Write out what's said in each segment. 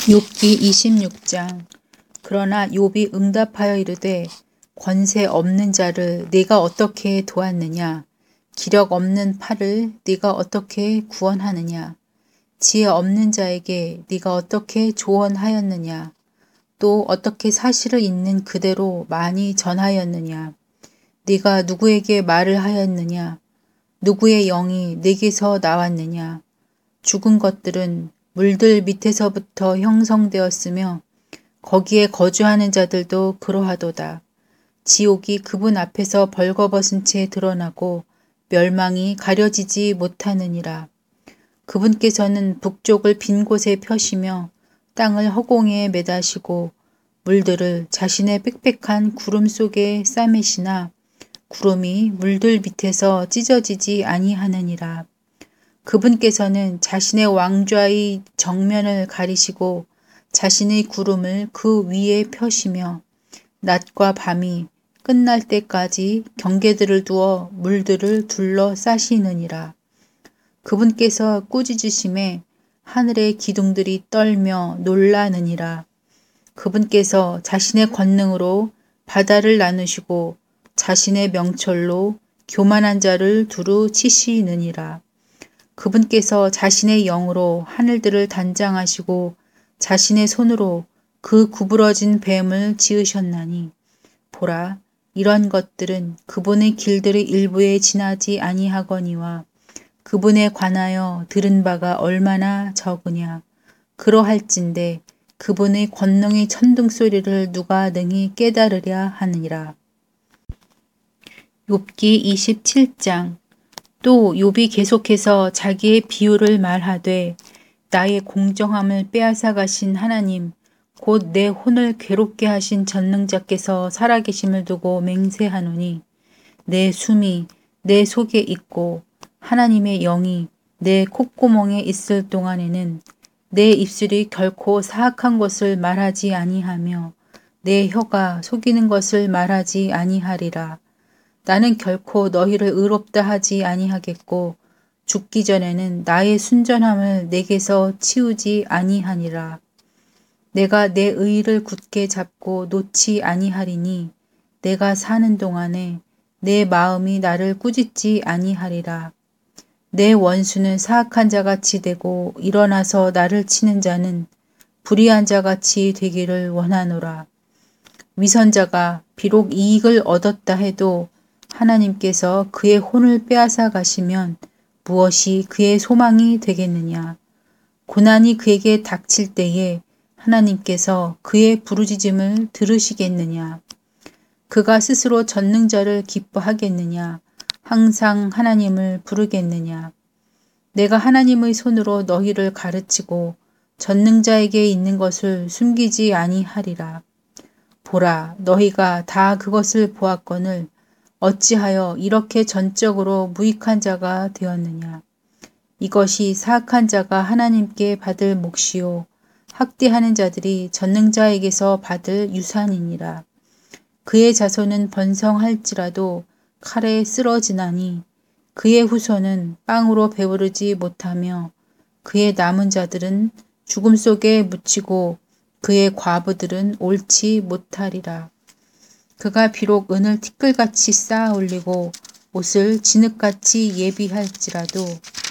욥기 26장. 그러나 욥이 응답하여 이르되 권세 없는 자를 네가 어떻게 도왔느냐? 기력 없는 팔을 네가 어떻게 구원하느냐? 지혜 없는 자에게 네가 어떻게 조언하였느냐? 또 어떻게 사실을 있는 그대로 많이 전하였느냐? 네가 누구에게 말을 하였느냐? 누구의 영이 네게서 나왔느냐? 죽은 것들은 물들 밑에서부터 형성되었으며 거기에 거주하는 자들도 그러하도다. 지옥이 그분 앞에서 벌거벗은 채 드러나고 멸망이 가려지지 못하느니라. 그분께서는 북쪽을 빈 곳에 펴시며 땅을 허공에 매다시고 물들을 자신의 빽빽한 구름 속에 싸매시나 구름이 물들 밑에서 찢어지지 아니하느니라. 그분께서는 자신의 왕좌의 정면을 가리시고 자신의 구름을 그 위에 펴시며 낮과 밤이 끝날 때까지 경계들을 두어 물들을 둘러 싸시느니라. 그분께서 꾸짖으심에 하늘의 기둥들이 떨며 놀라느니라. 그분께서 자신의 권능으로 바다를 나누시고 자신의 명철로 교만한 자를 두루 치시느니라. 그분께서 자신의 영으로 하늘들을 단장하시고 자신의 손으로 그 구부러진 뱀을 지으셨나니 보라, 이런 것들은 그분의 길들의 일부에 지나지 아니하거니와 그분에 관하여 들은 바가 얼마나 적으냐. 그러할진대 그분의 권능의 천둥소리를 누가 능히 깨달으랴 하느니라. 욥기 27장. 또 욥이 계속해서 자기의 비유를 말하되 나의 공정함을 빼앗아 가신 하나님 곧 내 혼을 괴롭게 하신 전능자께서 살아계심을 두고 맹세하노니 내 숨이 내 속에 있고 하나님의 영이 내 콧구멍에 있을 동안에는 내 입술이 결코 사악한 것을 말하지 아니하며 내 혀가 속이는 것을 말하지 아니하리라. 나는 결코 너희를 의롭다 하지 아니하겠고 죽기 전에는 나의 순전함을 내게서 치우지 아니하니라. 내가 내 의를 굳게 잡고 놓지 아니하리니 내가 사는 동안에 내 마음이 나를 꾸짖지 아니하리라. 내 원수는 사악한 자같이 되고 일어나서 나를 치는 자는 불의한 자같이 되기를 원하노라. 위선자가 비록 이익을 얻었다 해도 하나님께서 그의 혼을 빼앗아 가시면 무엇이 그의 소망이 되겠느냐. 고난이 그에게 닥칠 때에 하나님께서 그의 부르짖음을 들으시겠느냐. 그가 스스로 전능자를 기뻐하겠느냐. 항상 하나님을 부르겠느냐. 내가 하나님의 손으로 너희를 가르치고 전능자에게 있는 것을 숨기지 아니하리라. 보라, 너희가 다 그것을 보았거늘 어찌하여 이렇게 전적으로 무익한 자가 되었느냐. 이것이 사악한 자가 하나님께 받을 몫이요 학대하는 자들이 전능자에게서 받을 유산이니라. 그의 자손은 번성할지라도 칼에 쓰러지나니 그의 후손은 빵으로 배부르지 못하며 그의 남은 자들은 죽음 속에 묻히고 그의 과부들은 옳지 못하리라. 그가 비록 은을 티끌같이 쌓아 올리고 옷을 진흙같이 예비할지라도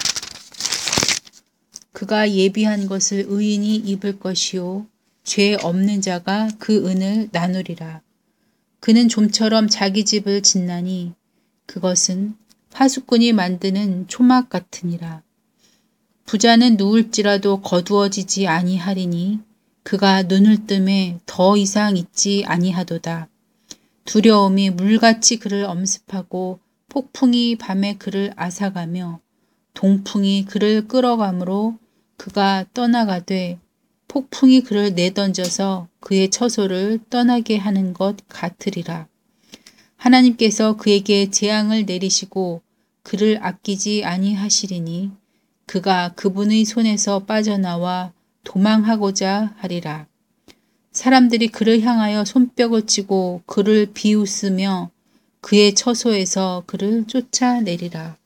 그가 예비한 것을 의인이 입을 것이요 죄 없는 자가 그 은을 나누리라. 그는 좀처럼 자기 집을 짓나니 그것은 파수꾼이 만드는 초막 같으니라. 부자는 누울지라도 거두어지지 아니하리니 그가 눈을 뜸에 더 이상 있지 아니하도다. 두려움이 물같이 그를 엄습하고 폭풍이 밤에 그를 앗아가며 동풍이 그를 끌어가므로 그가 떠나가되 폭풍이 그를 내던져서 그의 처소를 떠나게 하는 것 같으리라. 하나님께서 그에게 재앙을 내리시고 그를 아끼지 아니하시리니 그가 그분의 손에서 빠져나와 도망하고자 하리라. 사람들이 그를 향하여 손뼉을 치고 그를 비웃으며 그의 처소에서 그를 쫓아내리라.